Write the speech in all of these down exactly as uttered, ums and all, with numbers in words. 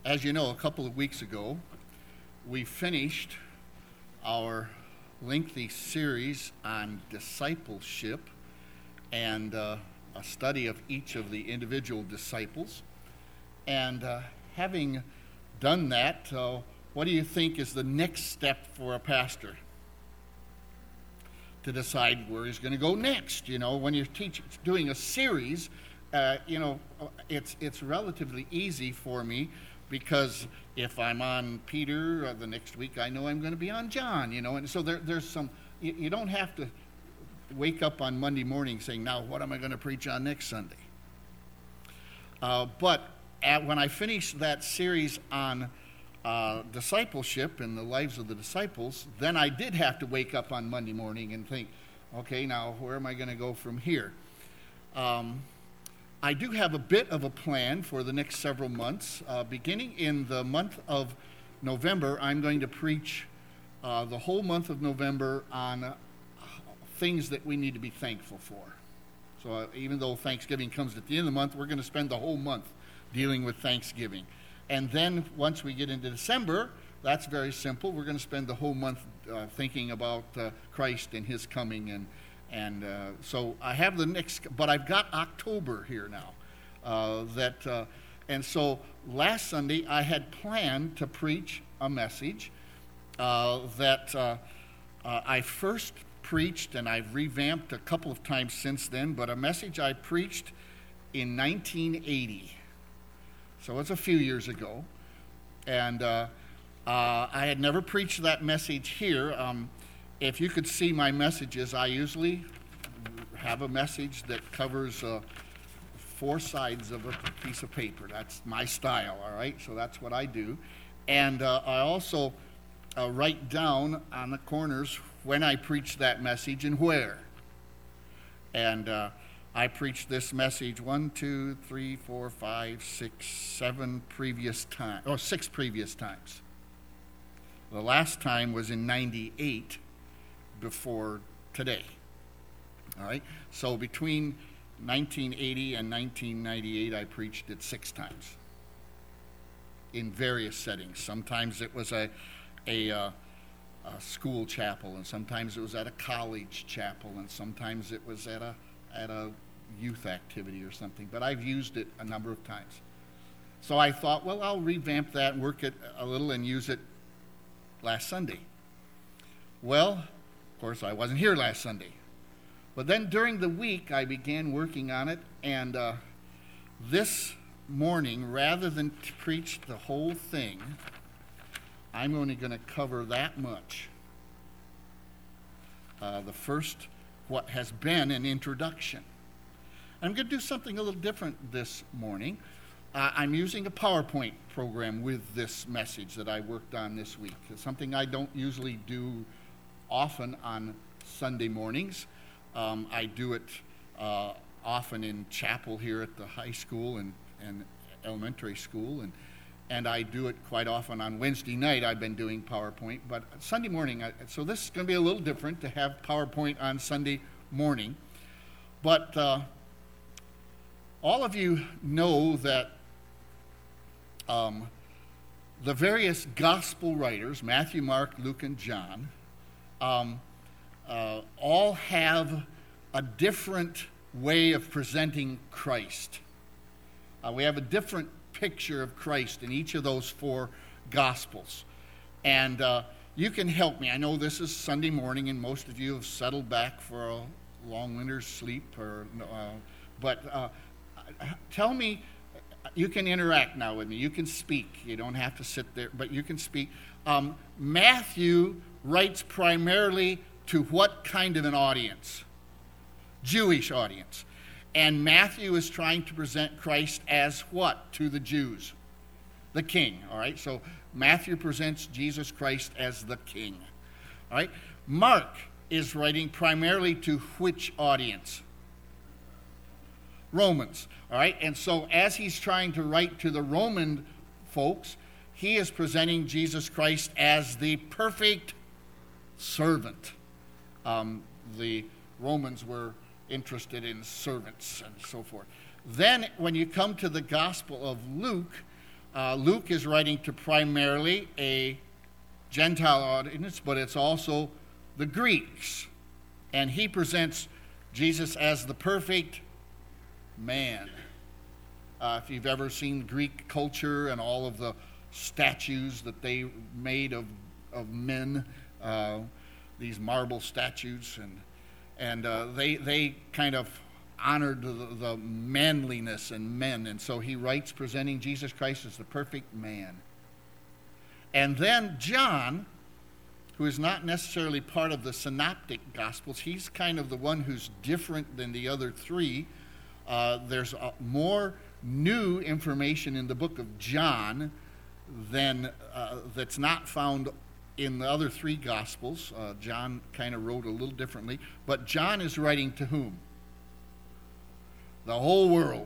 As you know, a couple of weeks ago, we finished our lengthy series on discipleship and uh, a study of each of the individual disciples. And uh, having done that, uh, what do you think is the next step for a pastor? To decide where he's going to go next. You know, when you're teaching, doing a series, uh, you know, it's it's relatively easy for me because if I'm on Peter uh, the next week, I know I'm going to be on John. You know, and so there, there's some. You, you don't have to wake up on Monday morning saying, "Now, what am I going to preach on next Sunday?" Uh, but at, when I finished that series on Uh, discipleship and the lives of the disciples, then I did have to wake up on Monday morning and think, okay, now where am I going to go from here? Um, I do have a bit of a plan for the next several months. Uh, beginning in the month of November, I'm going to preach uh, the whole month of November on uh, things that we need to be thankful for. So uh, even though Thanksgiving comes at the end of the month, we're going to spend the whole month dealing with Thanksgiving. And then once we get into December, that's very simple. We're going to spend the whole month uh, thinking about uh, Christ and his coming. And and uh, so I have the next, but I've got October here now. Uh, that uh, and so last Sunday I had planned to preach a message uh, that uh, uh, I first preached, and I've revamped a couple of times since then, but a message I preached in nineteen eighty. So it's a few years ago, and uh, uh, I had never preached that message here. Um, if you could see my messages, I usually have a message that covers uh, four sides of a piece of paper. That's my style, all right? So that's what I do. And uh, I also uh, write down on the corners when I preach that message and where. And uh, I preached this message one, two, three, four, five, six, seven previous times, or six previous times. The last time was in ninety-eight, before today. All right? So between nineteen eighty and nineteen ninety-eight, I preached it six times in various settings. Sometimes it was a, a, uh, a school chapel, and sometimes it was at a college chapel, and sometimes it was at a at a youth activity or something, but I've used it a number of times. So I thought, well, I'll revamp that and work it a little and use it last Sunday. Well, of course, I wasn't here last Sunday. But then during the week, I began working on it, and uh, this morning, rather than to preach the whole thing, I'm only going to cover that much. Uh, the first, what has been an introduction. I'm going to do something a little different this morning. Uh, I'm using a PowerPoint program with this message that I worked on this week. It's something I don't usually do often on Sunday mornings. Um, I do it uh, often in chapel here at the high school and, and elementary school, and and I do it quite often on Wednesday night. I've been doing PowerPoint, but Sunday morning, I, so this is going to be a little different to have PowerPoint on Sunday morning. But uh, all of you know that um, the various gospel writers, Matthew, Mark, Luke, and John, um, uh, all have a different way of presenting Christ. Uh, we have a different picture of Christ in each of those four gospels. And uh, you can help me. I know this is Sunday morning, and most of you have settled back for a long winter's sleep, or uh, but uh, tell me, you can interact now with me. You can speak. You don't have to sit there, but you can speak. Um, Matthew writes primarily to what kind of an audience? Jewish audience. And Matthew is trying to present Christ as what to the Jews? The king, all right? So Matthew presents Jesus Christ as the king, all right? Mark is writing primarily to which audience? Romans, all right? And so as he's trying to write to the Roman folks, he is presenting Jesus Christ as the perfect servant. Um, the Romans were interested in servants and so forth. Then when you come to the Gospel of Luke, Uh, Luke is writing to primarily a Gentile audience, but it's also the Greeks. And he presents Jesus as the perfect man. Uh, if you've ever seen Greek culture and all of the statues that they made of, of men, uh, these marble statues, and and uh, they they kind of honored the, the manliness in men. And so he writes presenting Jesus Christ as the perfect man. And then John, who is not necessarily part of the synoptic gospels, he's kind of the one who's different than the other three. Uh, there's uh, more new information in the book of John than uh, that's not found in the other three gospels. Uh, John kind of wrote a little differently, but John is writing to whom? The whole world.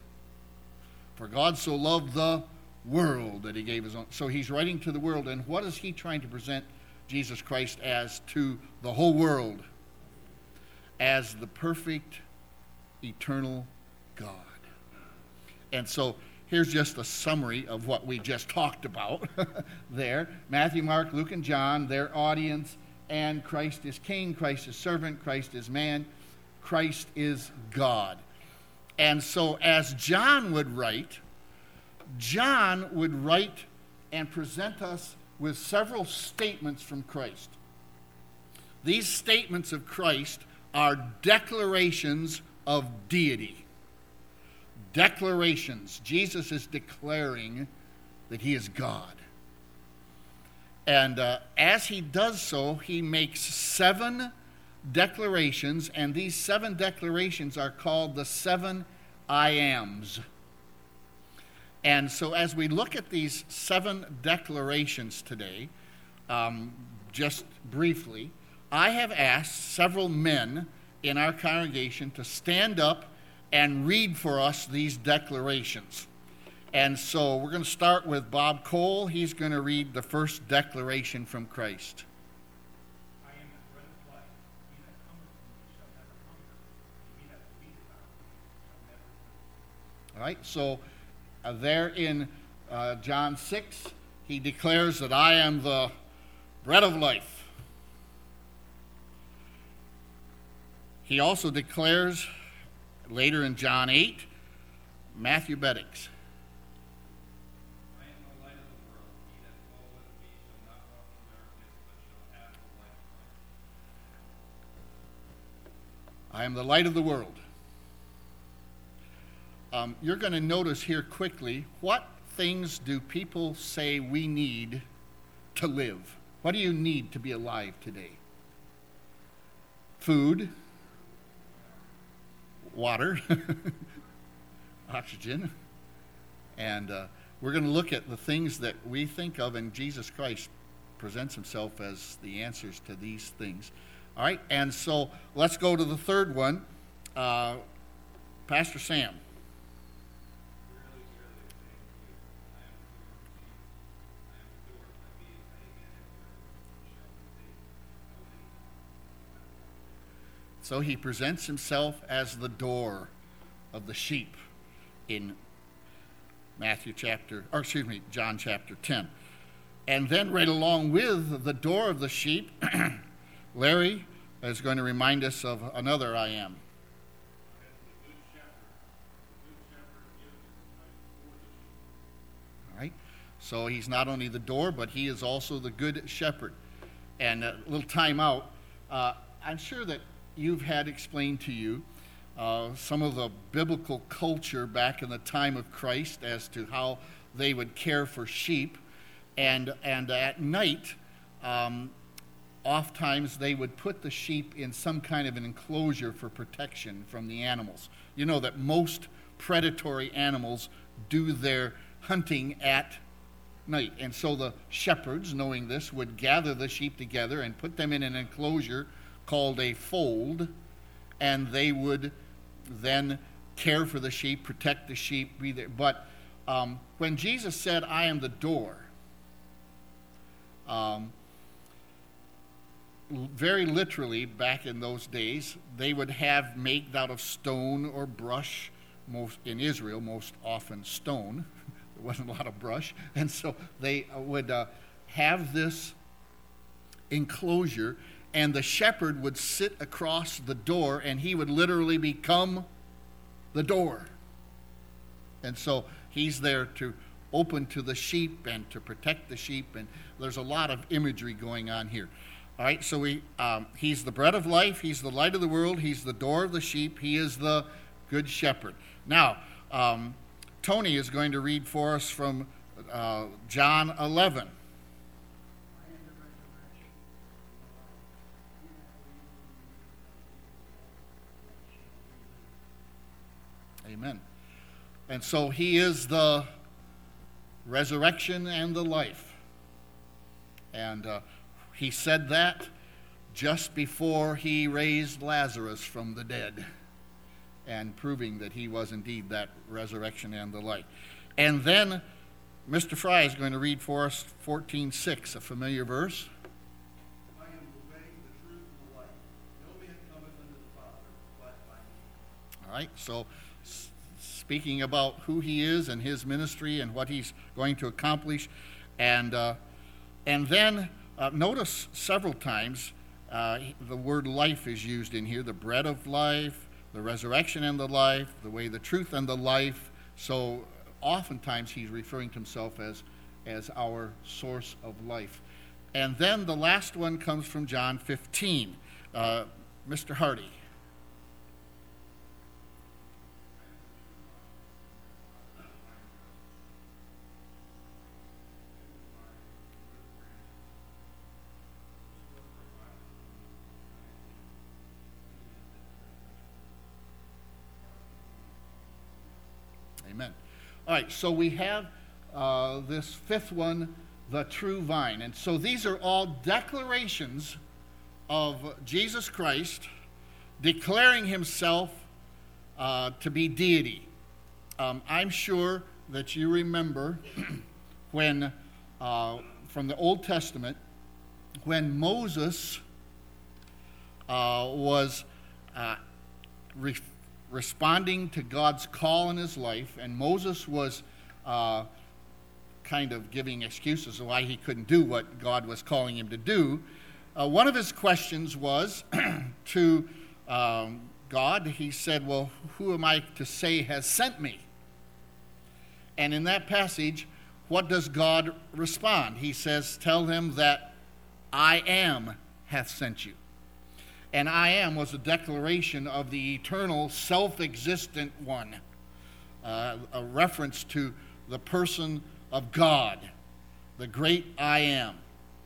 For God so loved the world that he gave his own. So he's writing to the world, and what is he trying to present Jesus Christ as to the whole world? As the perfect, eternal God. And so here's just a summary of what we just talked about there. Matthew, Mark, Luke, and John, their audience, and Christ is king, Christ is servant, Christ is man, Christ is God. And so as John would write, John would write and present us with several statements from Christ. These statements of Christ are declarations of deity. Declarations. Jesus is declaring that he is God. And uh, as he does so, he makes seven declarations, and these seven declarations are called the seven I ams. And so as we look at these seven declarations today, um, just briefly, I have asked several men in our congregation to stand up and read for us these declarations. And so we're going to start with Bob Cole. He's going to read the first declaration from Christ. I am the bread of life. He that cometh to me shall never hunger, and he that believeth on me shall never thirst. All right, so uh, there in uh, John six, he declares that I am the bread of life. He also declares later in John eight, Matthew Beddix. I am the light of the world. He that followeth me shall not walk in darkness, but shall have the light of life. I am the light of the world. Um, you're going to notice here quickly, what things do people say we need to live? What do you need to be alive today? Food, water, oxygen, and uh, we're going to look at the things that we think of, and Jesus Christ presents himself as the answers to these things. All right, and so let's go to the third one. Uh, Pastor Sam. Verily, verily, I say unto you, I am the door of the sheep. I am the door. By me if any man enter, shall be saved. So he presents himself as the door of the sheep in Matthew chapter, or excuse me, John chapter ten. And then right along with the door of the sheep, Larry is going to remind us of another I am. All right. So he's not only the door, but he is also the good shepherd. And a little time out, uh, I'm sure that you've had explained to you uh, some of the biblical culture back in the time of Christ as to how they would care for sheep. And, and at night, um, oftentimes they would put the sheep in some kind of an enclosure for protection from the animals. You know that most predatory animals do their hunting at night. And so the shepherds, knowing this, would gather the sheep together and put them in an enclosure called a fold, and they would then care for the sheep, protect the sheep, be there. But um, when Jesus said, I am the door, um, very literally, back in those days, they would have made out of stone or brush, most in Israel, most often stone, There wasn't a lot of brush. And so they would uh, have this enclosure, and the shepherd would sit across the door, and he would literally become the door. And so he's there to open to the sheep and to protect the sheep, and there's a lot of imagery going on here. All right, so we, um, he's the bread of life, he's the light of the world, he's the door of the sheep, he is the good shepherd. Now, um, Tony is going to read for us from uh, John eleven. Amen. And so he is the resurrection and the life. And uh, he said that just before he raised Lazarus from the dead, and proving that he was indeed that resurrection and the life. And then Mister Fry is going to read for us fourteen six, a familiar verse. I am the way, the truth, and the life. No man cometh unto the Father but by me. All right, so s- speaking about who he is and his ministry and what he's going to accomplish. And, uh, and then uh, notice several times uh, the word life is used in here, the bread of life, the resurrection and the life, the way, the truth, and the life. So oftentimes he's referring to himself as, as our source of life. And then the last one comes from John fifteen. Uh, Mister Hardy. Amen. All right, so we have uh, this fifth one, the true vine. And so these are all declarations of Jesus Christ declaring himself uh, to be deity. Um, I'm sure that you remember when, uh, from the Old Testament, when Moses uh, was uh, re- responding to God's call in his life, and Moses was uh, kind of giving excuses of why he couldn't do what God was calling him to do. Uh, one of his questions was to um, God. He said, well, who am I to say has sent me? And in that passage, what does God respond? He says, tell him that I am hath sent you. And I am was a declaration of the eternal, self-existent one, uh, a reference to the person of God, the great I am.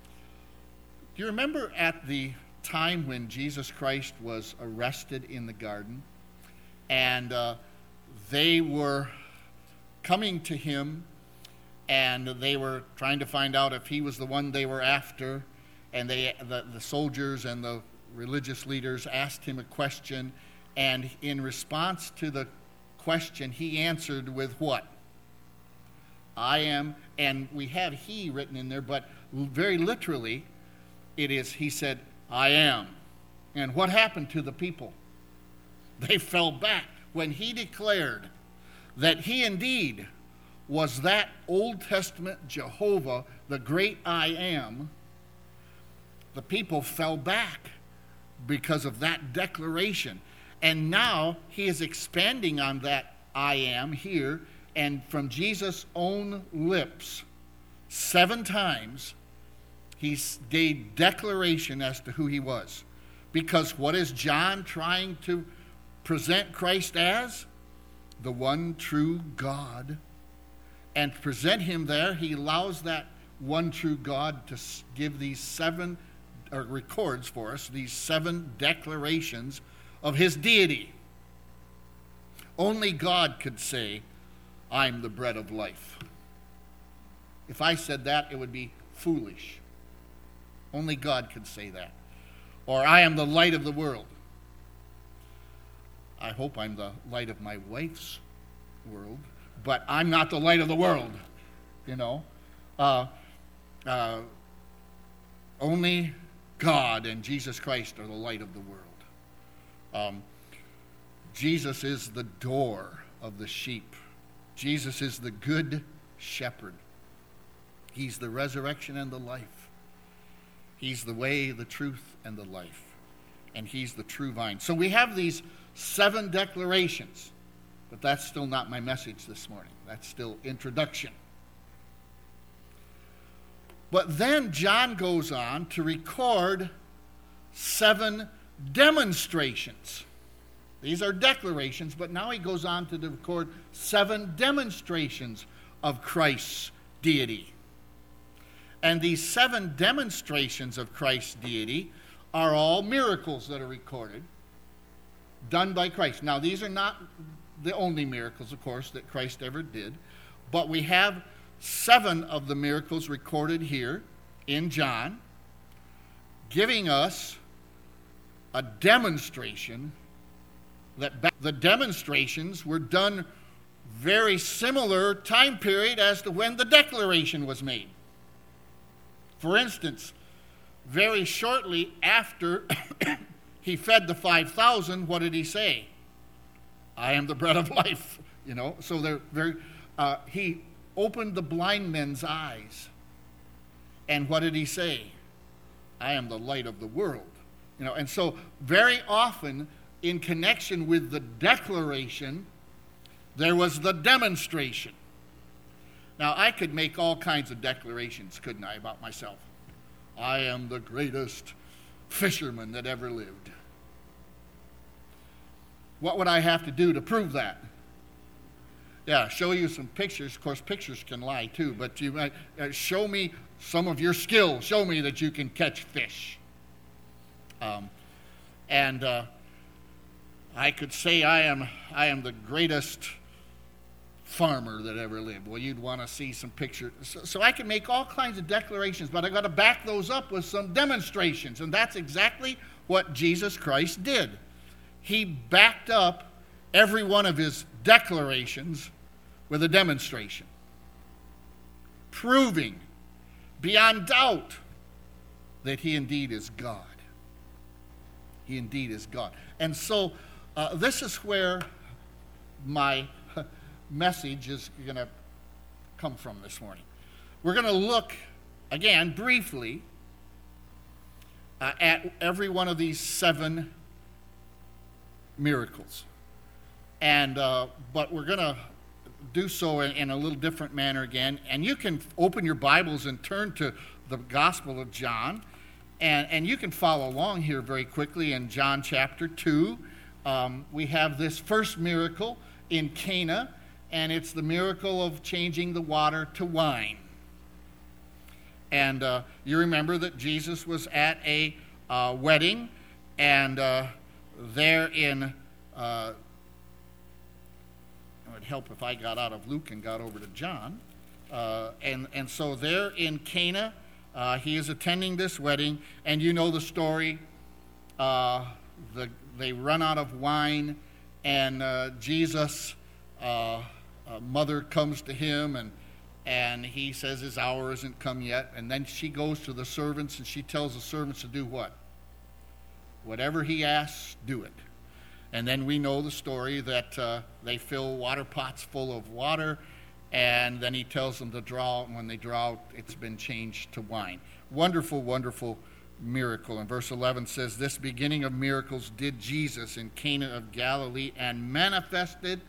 Do you remember at the time when Jesus Christ was arrested in the garden, and uh, they were coming to him, and they were trying to find out if he was the one they were after, and they, the, the soldiers and the religious leaders asked him a question, and in response to the question, he answered with what? I am, and we have he written in there, but very literally, it is, he said, I am. And what happened to the people? They fell back when he declared that he indeed was that Old Testament Jehovah, the great I am. The people fell back because of that declaration. And now he is expanding on that I am here, and from Jesus' own lips, seven times, he gave declaration as to who he was. Because what is John trying to present Christ as? The one true God. And to present him there, he allows that one true God to give these seven or records for us these seven declarations of his deity. Only God could say, I'm the bread of life. If I said that, it would be foolish. Only God could say that. Or I am the light of the world. I hope I'm the light of my wife's world, but I'm not the light of the world, you know. Uh, uh, only God and Jesus Christ are the light of the world. Um, Jesus is the door of the sheep. Jesus is the good shepherd. He's the resurrection and the life. He's the way, the truth, and the life. And he's the true vine. So we have these seven declarations, but that's still not my message this morning. That's still introduction. But then John goes on to record seven demonstrations. These are declarations, but now he goes on to record seven demonstrations of Christ's deity. And these seven demonstrations of Christ's deity are all miracles that are recorded, done by Christ. Now, these are not the only miracles, of course, that Christ ever did, but we have seven of the miracles recorded here in John, giving us a demonstration that back, the demonstrations were done very similar time period as to when the declaration was made. For instance, very shortly after he fed the five thousand, what did he say? I am the bread of life. You know, so they're very. Uh, he opened the blind men's eyes, and what did he say? I am the light of the world. You know, and so very often in connection with the declaration, there was the demonstration. Now, I could make all kinds of declarations, couldn't I, about myself? I am the greatest fisherman that ever lived. What would I have to do to prove that? Yeah, show you some pictures. Of course, pictures can lie too, but you might uh, show me some of your skill. Show me that you can catch fish. Um, and uh, I could say I am I am the greatest farmer that ever lived. Well, you'd want to see some pictures. So, so I can make all kinds of declarations, but I've got to back those up with some demonstrations. And that's exactly what Jesus Christ did. He backed up every one of his declarations with a demonstration, proving beyond doubt that he indeed is God. He indeed is God. And so uh, this is where my message is going to come from this morning. We're going to look, again, briefly uh, at every one of these seven miracles. And uh, but we're going to do so in, in a little different manner again. And you can open your Bibles and turn to the Gospel of John. And, and you can follow along here very quickly in John chapter two. Um, we have this first miracle in Cana, and it's the miracle of changing the water to wine. And uh, you remember that Jesus was at a uh, wedding, and uh, there in, uh, it would help if I got out of Luke and got over to John. Uh, and, and so there in Cana, uh, he is attending this wedding, and you know the story. Uh, the, they run out of wine, and uh, Jesus... Uh, Uh, mother comes to him, and and he says his hour isn't come yet. And then she goes to the servants, and she tells the servants to do what? Whatever he asks, do it. And then we know the story that uh, they fill water pots full of water, and then he tells them to draw, and when they draw, it's been changed to wine. Wonderful, wonderful miracle. And verse eleven says, this beginning of miracles did Jesus in Cana of Galilee, and manifested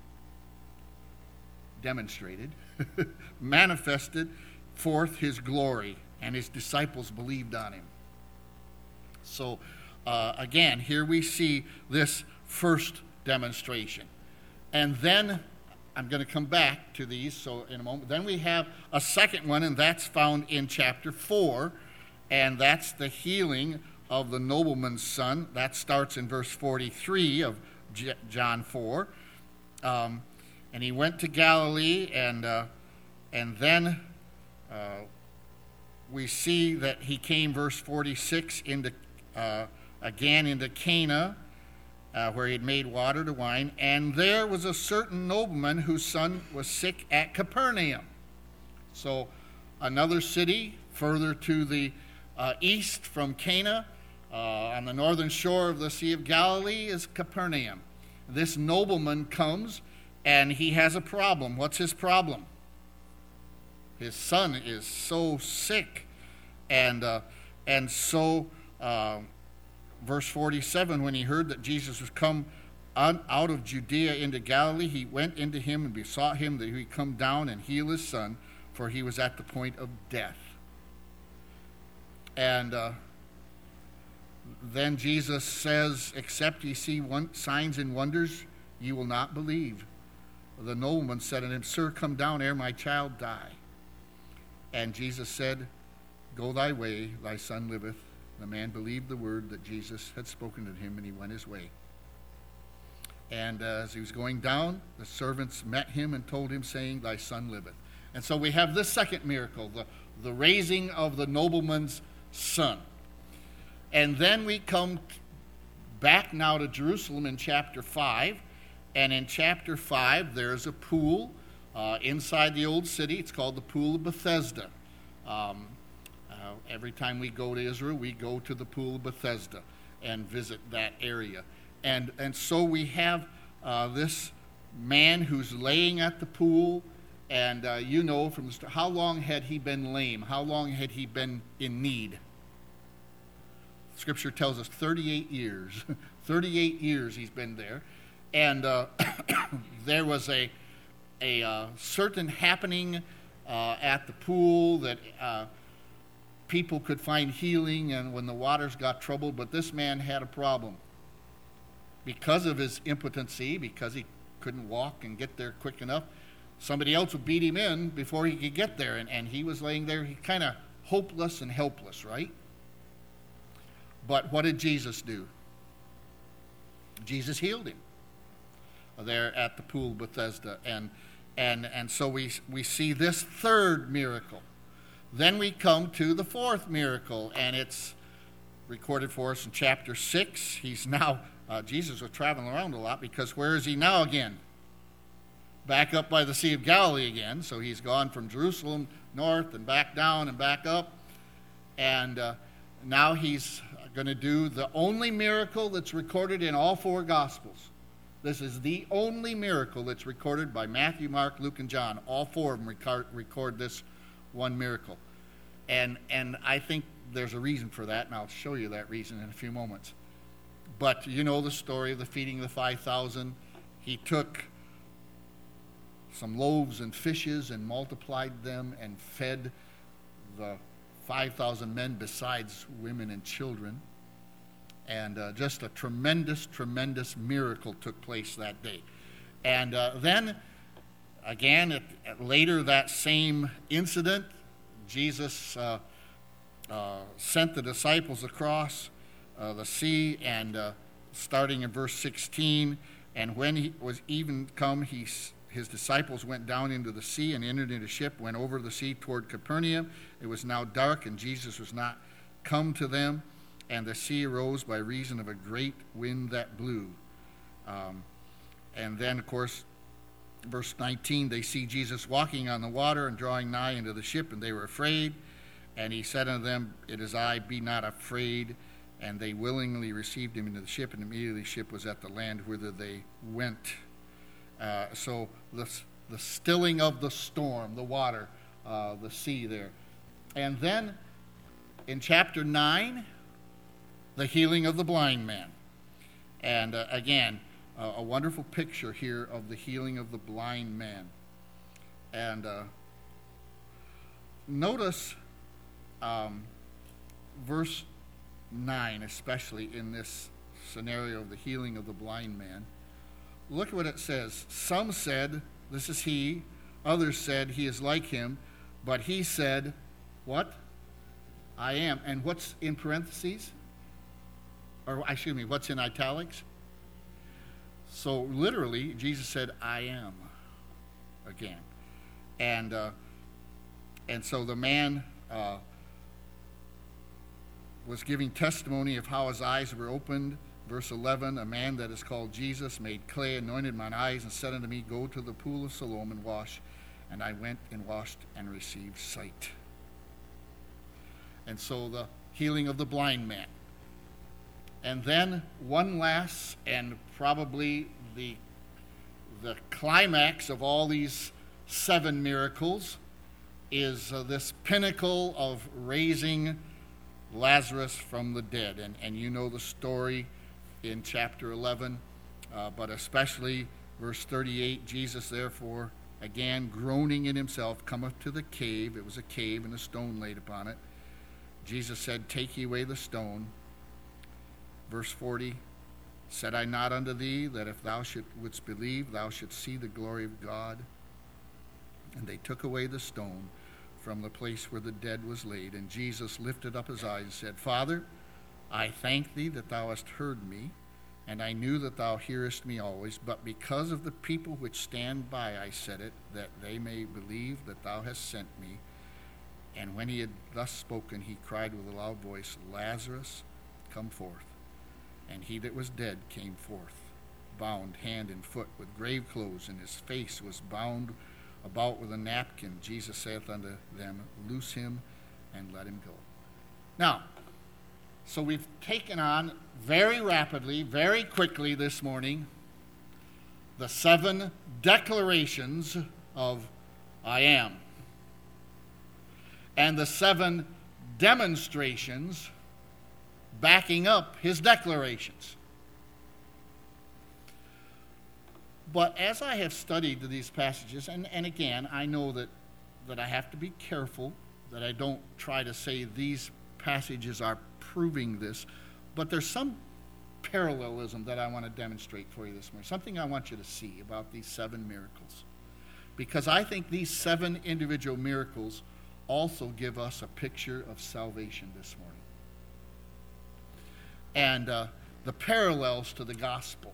demonstrated, manifested forth his glory, and his disciples believed on him. So, uh, again, here we see this first demonstration. And then, I'm going to come back to these so in a moment. Then we have a second one, and that's found in chapter four, and that's the healing of the nobleman's son. That starts in verse forty-three of J- John four. Um, And he went to Galilee, and uh, and then uh, we see that he came, verse forty-six, into uh, again into Cana, uh, where he had made water to wine. And there was a certain nobleman whose son was sick at Capernaum. So another city further to the uh, east from Cana, uh, on the northern shore of the Sea of Galilee, is Capernaum. This nobleman comes, and he has a problem. What's his problem? His son is so sick. And, uh, and so, uh, verse forty-seven, when he heard that Jesus was come on, out of Judea into Galilee, he went into him and besought him that he would come down and heal his son, for he was at the point of death. And uh, then Jesus says, except ye see one, signs and wonders, ye will not believe. The nobleman said unto him, Sir, come down ere my child die. And Jesus said, Go thy way, thy son liveth. The man believed the word that Jesus had spoken to him, and he went his way. And uh, as he was going down, the servants met him and told him, saying, Thy son liveth. And so we have this second miracle, the, the raising of the nobleman's son. And then we come back now to Jerusalem in chapter five. And in chapter five, there's a pool uh, inside the old city. It's called the Pool of Bethesda. Um, uh, every time we go to Israel, we go to the Pool of Bethesda and visit that area. And, and so we have uh, this man who's laying at the pool. And uh, you know, from the, how long had he been lame? How long had he been in need? Scripture tells us thirty-eight years. thirty-eight years he's been there. And uh, there was a, a uh, certain happening uh, at the pool that uh, people could find healing and when the waters got troubled. But this man had a problem. Because of his impotency, because he couldn't walk and get there quick enough, somebody else would beat him in before he could get there. And, and he was laying there, he kind of hopeless and helpless, right? But what did Jesus do? Jesus healed him there at the pool of Bethesda. And, and, and so we, we see this third miracle. Then we come to the fourth miracle, and it's recorded for us in chapter six. He's now, uh, Jesus was traveling around a lot because where is he now again? Back up by the Sea of Galilee again. So he's gone from Jerusalem north and back down and back up. And uh, now he's going to do the only miracle that's recorded in all four Gospels. This is the only miracle that's recorded by Matthew, Mark, Luke, and John. All four of them record, record this one miracle. And, and I think there's a reason for that, and I'll show you that reason in a few moments. But you know the story of the feeding of the five thousand. He took some loaves and fishes and multiplied them and fed the five thousand men besides women and children. And uh, just a tremendous, tremendous miracle took place that day. And uh, then, again, at, at later that same incident, Jesus uh, uh, sent the disciples across uh, the sea, and uh, starting in verse sixteen, and when he was even come, he his disciples went down into the sea and entered into a ship, went over the sea toward Capernaum. It was now dark, and Jesus was not come to them, and the sea arose by reason of a great wind that blew. Um, and then, of course, verse nineteen, they see Jesus walking on the water and drawing nigh into the ship, and they were afraid. And he said unto them, It is I, be not afraid. And they willingly received him into the ship, and immediately the ship was at the land whither they went. Uh, so the, the stilling of the storm, the water, uh, the sea there. And then in chapter nine, the healing of the blind man. And uh, again, uh, a wonderful picture here of the healing of the blind man. And uh, notice um, verse nine, especially in this scenario of the healing of the blind man. Look at what it says. Some said, this is he. Others said, he is like him. But he said, what? I am. And what's in parentheses? Or, excuse me, what's in italics? So literally, Jesus said, I am, again. And uh, and so the man uh, was giving testimony of how his eyes were opened. Verse eleven, a man that is called Jesus made clay, anointed mine eyes, and said unto me, Go to the pool of Siloam and wash. And I went and washed and received sight. And so the healing of the blind man. And then one last, and probably the, the climax of all these seven miracles, is uh, this pinnacle of raising Lazarus from the dead. And, and you know the story in chapter eleven, uh, but especially verse thirty-eight, Jesus therefore, again groaning in himself, cometh to the cave. It was a cave and a stone laid upon it. Jesus said, take ye away the stone. Verse forty, said I not unto thee that if thou should, wouldst believe, thou shouldst see the glory of God? And they took away the stone from the place where the dead was laid. And Jesus lifted up his eyes and said, Father, I thank thee that thou hast heard me, and I knew that thou hearest me always. But because of the people which stand by I said it, that they may believe that thou hast sent me. And when he had thus spoken, he cried with a loud voice, Lazarus, come forth. And he that was dead came forth, bound hand and foot with grave clothes, and his face was bound about with a napkin. Jesus saith unto them, loose him and let him go. Now, so we've taken on very rapidly, very quickly this morning, the seven declarations of I am, and the seven demonstrations backing up his declarations. But as I have studied these passages, and, and again, I know that, that I have to be careful that I don't try to say these passages are proving this, but there's some parallelism that I want to demonstrate for you this morning, something I want you to see about these seven miracles. Because I think these seven individual miracles also give us a picture of salvation this morning. And uh, the parallels to the gospel.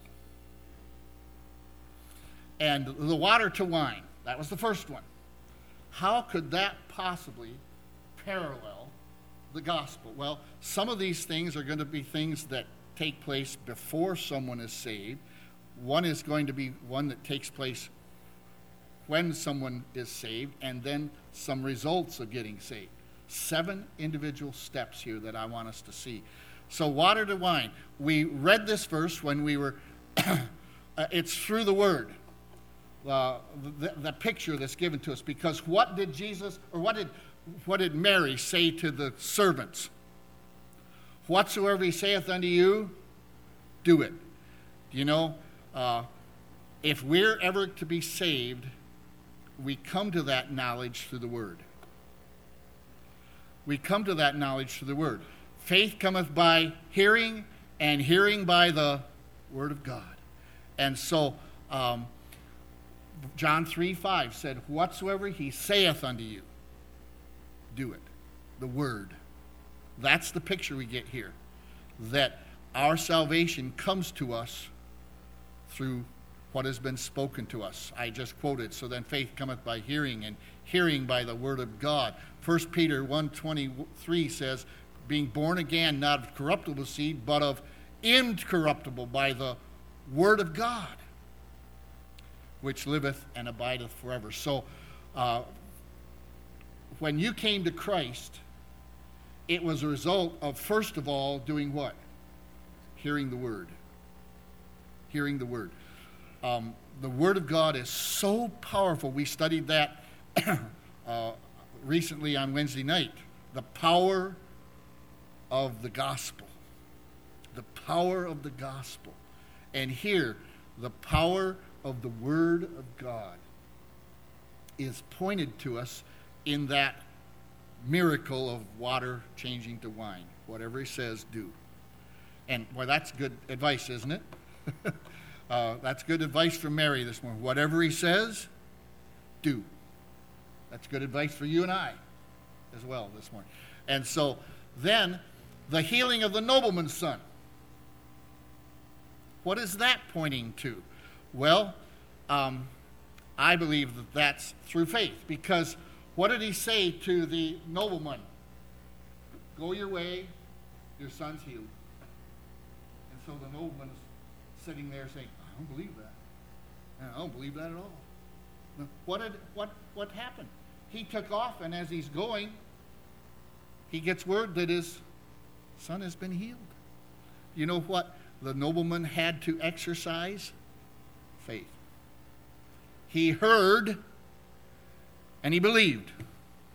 And the water to wine, that was the first one. How could that possibly parallel the gospel? Well, some of these things are going to be things that take place before someone is saved. One is going to be one that takes place when someone is saved, and then some results of getting saved. Seven individual steps here that I want us to see. So water to wine. We read this verse when we were, it's through the word. Uh, the, the picture that's given to us, because what did Jesus, or what did what did Mary say to the servants? Whatsoever he saith unto you, do it. You know, uh, if we're ever to be saved, we come to that knowledge through the word. We come to that knowledge through the word. Faith cometh by hearing, and hearing by the word of God. And so, um, John three five said, whatsoever he saith unto you, do it. The word. That's the picture we get here. That our salvation comes to us through what has been spoken to us. I just quoted, so then faith cometh by hearing, and hearing by the word of God. First Peter one twenty-three says, being born again, not of corruptible seed, but of incorruptible, by the word of God, which liveth and abideth forever. So, uh, when you came to Christ, it was a result of, first of all, doing what? Hearing the word. Hearing the word. Um, the word of God is so powerful. We studied that uh, recently on Wednesday night. The power of the gospel. The power of the gospel. And here, the power of the word of God is pointed to us in that miracle of water changing to wine. Whatever he says, do. And, well, that's good advice, isn't it? uh, that's good advice from Mary this morning. Whatever he says, do. That's good advice for you and I as well this morning. And so, then, the healing of the nobleman's son. What is that pointing to? Well, um, I believe that that's through faith, because what did he say to the nobleman? Go your way, your son's healed. And so the nobleman's sitting there saying, I don't believe that. I don't believe that at all. What did what what happened? He took off, and as he's going, he gets word that his son has been healed. You know what the nobleman had to exercise? Faith. He heard and he believed.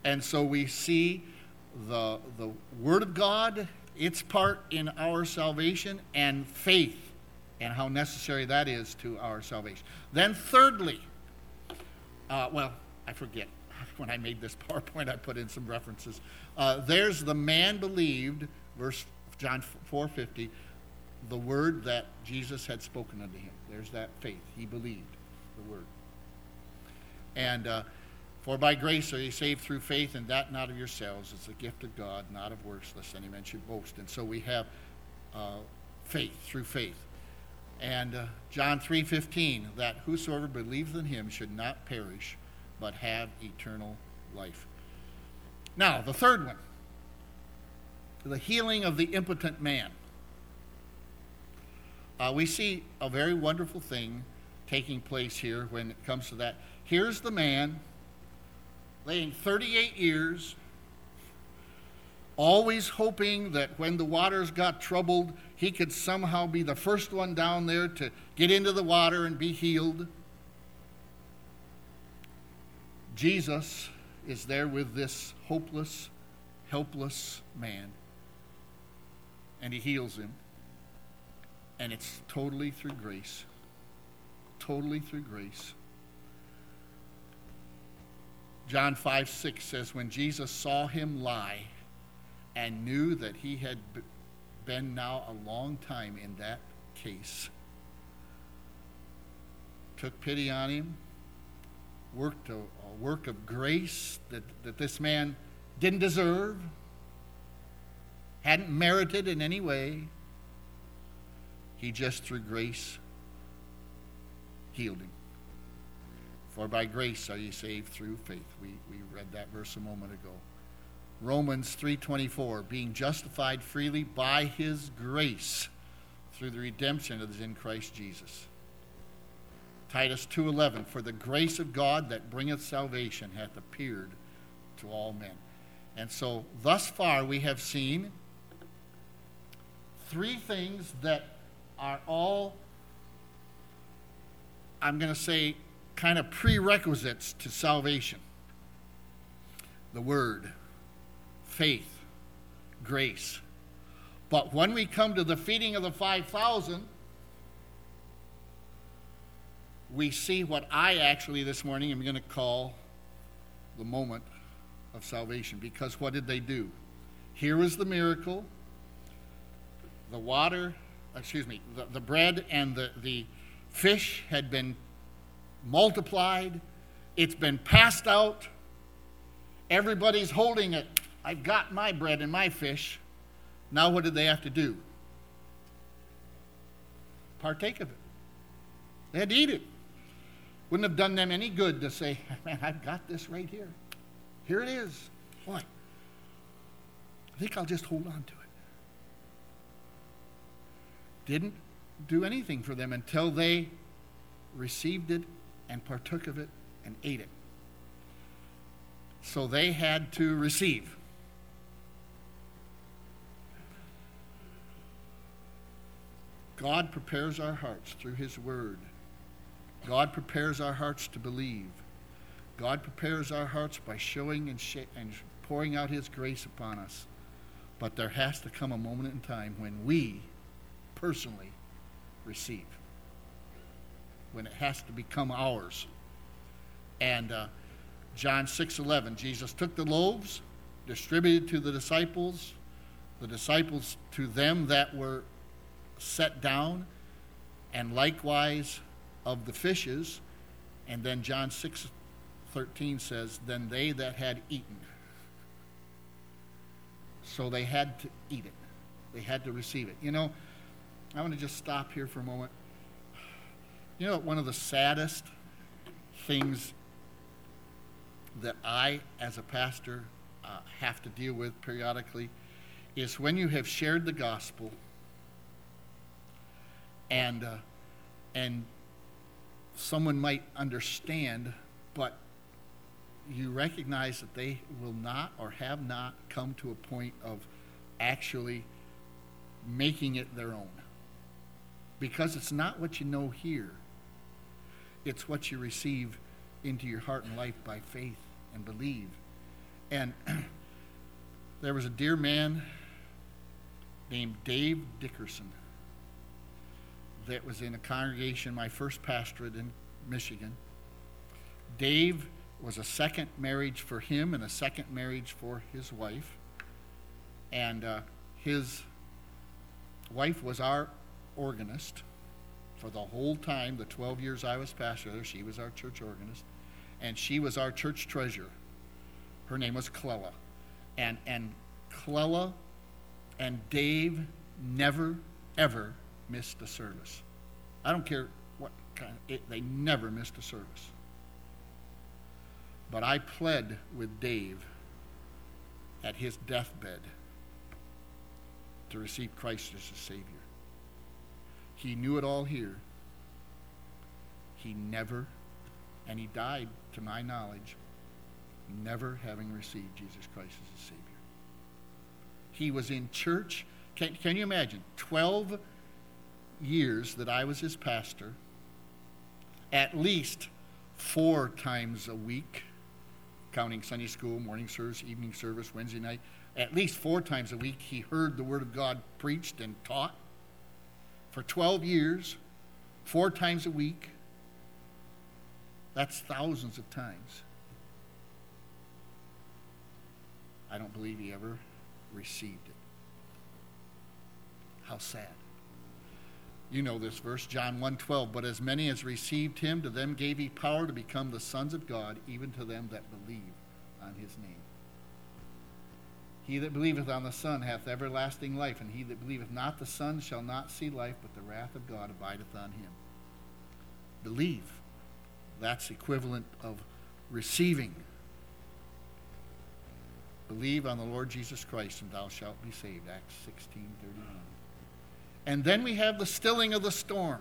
And so we see the, the Word of God, its part in our salvation, and faith, and how necessary that is to our salvation. Then thirdly, uh, well, I forget. When I made this PowerPoint, I put in some references. Uh, there's the man believed, verse John four fifty, the word that Jesus had spoken unto him. There's that faith. He believed the word. And uh, for by grace are ye saved through faith, and that not of yourselves. It's a gift of God, not of works, lest any man should boast. And so we have uh, faith through faith. And uh, John three fifteen, that whosoever believeth in him should not perish, but have eternal life. Now, the third one, the healing of the impotent man. Uh, we see a very wonderful thing taking place here when it comes to that. Here's the man laying thirty-eight years, always hoping that when the waters got troubled, he could somehow be the first one down there to get into the water and be healed. Jesus is there with this hopeless, helpless man, and he heals him. And it's totally through grace. Totally through grace. John five six says, when Jesus saw him lie and knew that he had been now a long time in that case, took pity on him, worked a, a work of grace that, that this man didn't deserve, hadn't merited in any way. He just through grace healed him. For by grace are ye saved through faith. We, we read that verse a moment ago. Romans three twenty-four, being justified freely by his grace through the redemption that is in Christ Jesus. Titus two eleven, for the grace of God that bringeth salvation hath appeared to all men. And so thus far we have seen three things that are all, I'm going to say, kind of prerequisites to salvation. The Word, faith, grace. But when we come to the feeding of the five thousand, we see what I actually this morning am going to call the moment of salvation. Because what did they do? Here was the miracle. The water, excuse me, the, the bread and the, the fish had been multiplied. It's been passed out. Everybody's holding it. I've got my bread and my fish. Now what did they have to do? Partake of it. They had to eat it. Wouldn't have done them any good to say, man, I've got this right here. Here it is. Boy, I think I'll just hold on to it. Didn't do anything for them until they received it and partook of it and ate it. So they had to receive. God prepares our hearts through his word. God prepares our hearts to believe. God prepares our hearts by showing and, sh- and pouring out his grace upon us. But there has to come a moment in time when we personally receive. When it has to become ours. And uh, John six eleven, Jesus took the loaves, distributed to the disciples, the disciples to them that were set down, and likewise of the fishes. And then John six thirteen says, then they that had eaten. So they had to eat it. They had to receive it. You know, I want to just stop here for a moment. You know, one of the saddest things that I, as a pastor, uh, have to deal with periodically is when you have shared the gospel and uh, and someone might understand, but you recognize that they will not or have not come to a point of actually making it their own. Because it's not what you know here. It's what you receive into your heart and life by faith and believe. And there was a dear man named Dave Dickerson that was in a congregation, my first pastorate in Michigan. Dave was a second marriage for him and a second marriage for his wife. And uh, his wife was our organist for the whole time, the twelve years I was pastor there. She was our church organist. And she was our church treasurer. Her name was Clella. And, and Clella and Dave never, ever missed a service. I don't care what kind, it, they never missed a service. But I pled with Dave at his deathbed to receive Christ as his Savior. He knew it all here. He never, and he died, to my knowledge, never having received Jesus Christ as his Savior. He was in church. Can, can you imagine? twelve years that I was his pastor, at least four times a week, counting Sunday school, morning service, evening service, Wednesday night, at least four times a week he heard the Word of God preached and taught. For twelve years, four times a week. That's thousands of times. I don't believe he ever received it. How sad. You know this verse, John one twelve. But as many as received him, to them gave he power to become the sons of God, even to them that believe on his name. He that believeth on the Son hath everlasting life, and he that believeth not the Son shall not see life, but the wrath of God abideth on him. Believe. That's equivalent of receiving. Believe on the Lord Jesus Christ, and thou shalt be saved. Acts sixteen thirty-one. And then we have the stilling of the storm.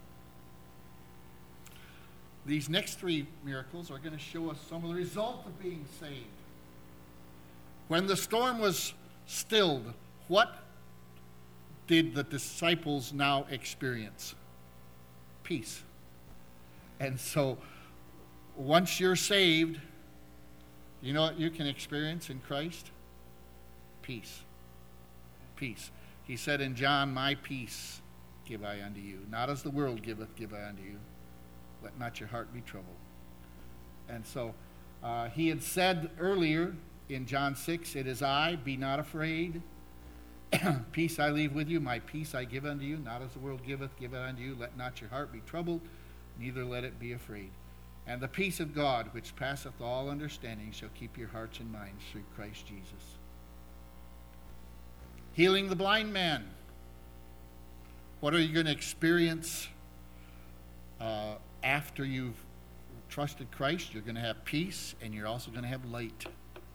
These next three miracles are going to show us some of the result of being saved. When the storm was stilled, what did the disciples now experience? Peace. And so, once you're saved, you know what you can experience in Christ? Peace. Peace. He said in John, my peace give I unto you. Not as the world giveth, give I unto you. Let not your heart be troubled. And so, uh, he had said earlier in John six, it is I, be not afraid. Peace I leave with you, my peace I give unto you. Not as the world giveth, give I unto you. Let not your heart be troubled, neither let it be afraid. And the peace of God, which passeth all understanding, shall keep your hearts and minds through Christ Jesus. Healing the blind man. What are you going to experience uh, after you've trusted Christ? You're going to have peace, and you're also going to have light.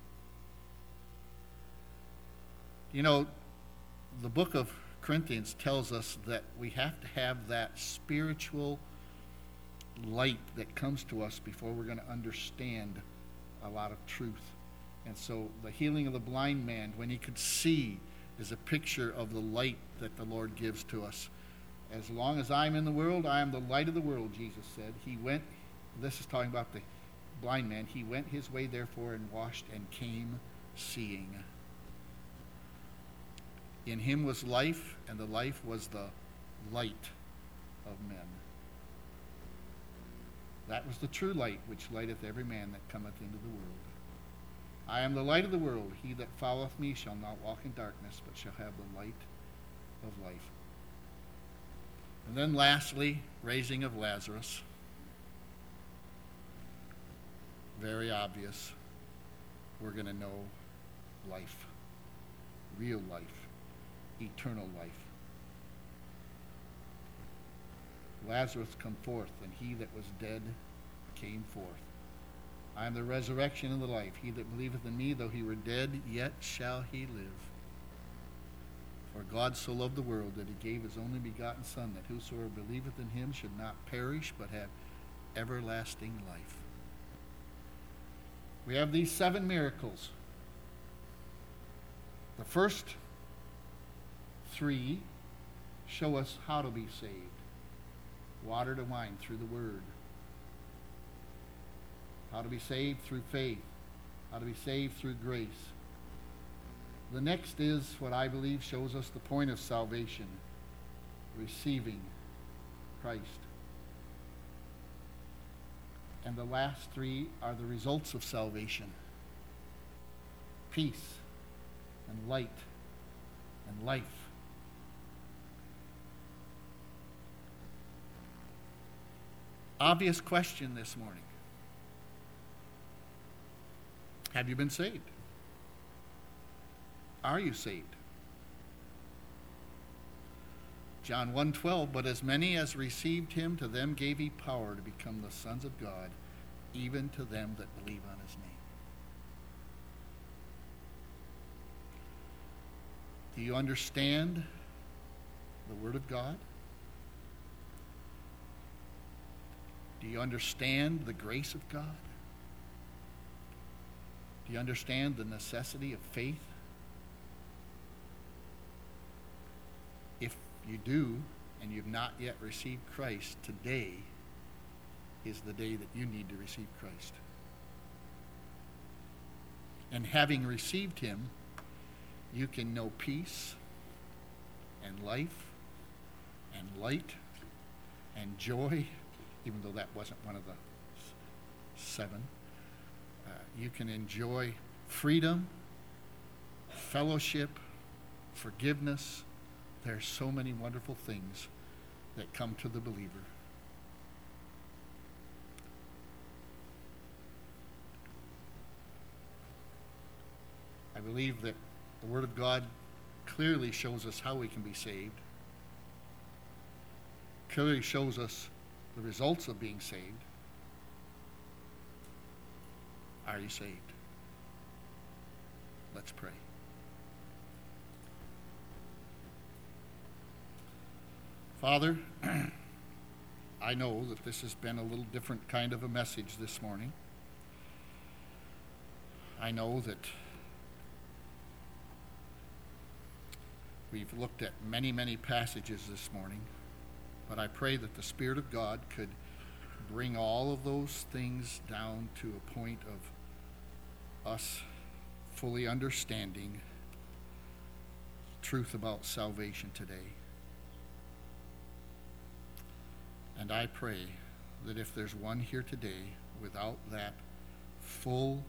You know, the book of Corinthians tells us that we have to have that spiritual light that comes to us before we're going to understand a lot of truth. And so the healing of the blind man, when he could see, is a picture of the light that the Lord gives to us. As long as I'm in the world, I am the light of the world, Jesus said. He went, this is talking about the blind man, he went his way therefore and washed and came seeing. In him was life, and the life was the light of men. That was the true light which lighteth every man that cometh into the world. I am the light of the world. He that followeth me shall not walk in darkness, but shall have the light of life. And then lastly, raising of Lazarus. Very obvious. We're going to know life. Real life. Eternal life. Lazarus come forth, and he that was dead came forth. I am the resurrection and the life. He that believeth in me, though he were dead, yet shall he live. For God so loved the world that he gave his only begotten Son, that whosoever believeth in him should not perish, but have everlasting life. We have these seven miracles. The first three show us how to be saved. Water to wine through the Word. How to be saved through faith. how to be saved through grace. The next is what I believe shows us the point of salvation, receiving Christ. And the last three are the results of salvation: peace and light and life. Obvious question this morning. Have you been saved? Are you saved? John one twelve, but as many as received him, to them gave he power to become the sons of God, even to them that believe on his name. Do you understand the Word of God? Do you understand the grace of God? Do you understand the necessity of faith? If you do, and you've not yet received Christ, today is the day that you need to receive Christ. And having received him, you can know peace and life and light and joy, even though that wasn't one of the seven. Uh, you can enjoy freedom, fellowship, forgiveness. There's so many wonderful things that come to the believer. I believe that the Word of God clearly shows us how we can be saved, clearly shows us the results of being saved. Are you saved? Let's pray. Father, I know that this has been a little different kind of a message this morning. I know that we've looked at many, many passages this morning, but I pray that the Spirit of God could bring all of those things down to a point of us fully understanding truth about salvation today. And I pray that if there's one here today without that full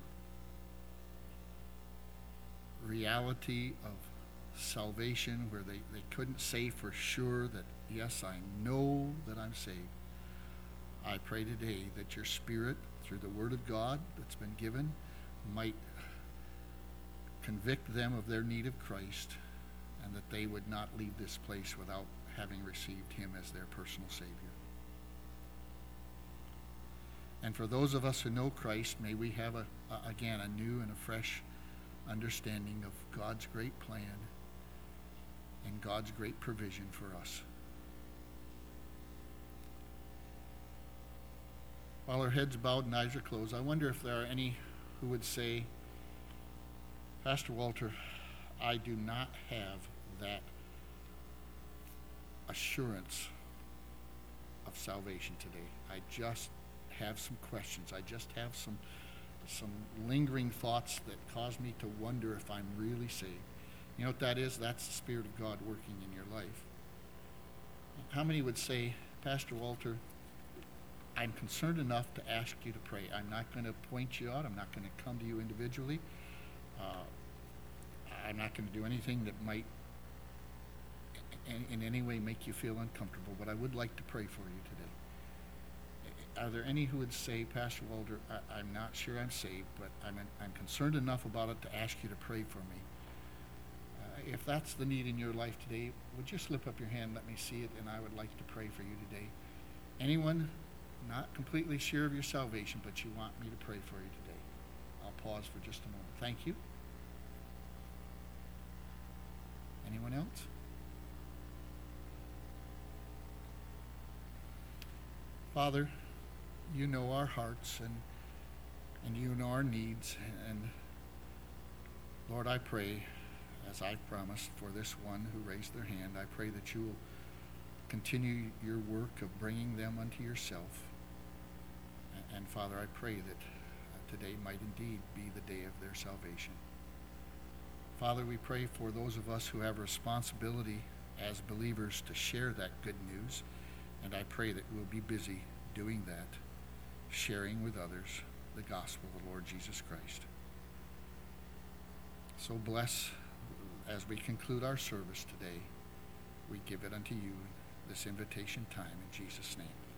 reality of salvation, where they, they couldn't say for sure that, yes, I know that I'm saved, I pray today that your Spirit, through the Word of God that's been given, might convict them of their need of Christ, and that they would not leave this place without having received him as their personal Savior. And for those of us who know Christ, may we have, a, a, again, a new and a fresh understanding of God's great plan and God's great provision for us. While our heads bowed and eyes are closed, I wonder if there are any who would say, Pastor Walter, I do not have that assurance of salvation today. I just have some questions. I just have some some lingering thoughts that cause me to wonder if I'm really saved. You know what that is? That's the Spirit of God working in your life. How many would say, Pastor Walter, I'm concerned enough to ask you to pray. I'm not going to point you out. I'm not going to come to you individually. Uh, I'm not going to do anything that might in, in any way make you feel uncomfortable, but I would like to pray for you today. Are there any who would say, Pastor Walter, I, I'm not sure I'm saved, but I'm, I'm concerned enough about it to ask you to pray for me? Uh, if that's the need in your life today, would you slip up your hand, let me see it, and I would like to pray for you today. Anyone not completely sure of your salvation, but you want me to pray for you today? I'll pause for just a moment. Thank you. Anyone else? Father, you know our hearts, and and you know our needs, and Lord, I pray, as I've promised for this one who raised their hand, I pray that you will continue your work of bringing them unto yourself. And, and Father, I pray that today might indeed be the day of their salvation. Father, we pray for those of us who have a responsibility as believers to share that good news, and I pray that we'll be busy doing that, sharing with others the gospel of the Lord Jesus Christ. So bless as we conclude our service today. We give it unto you, this invitation time, in Jesus' name.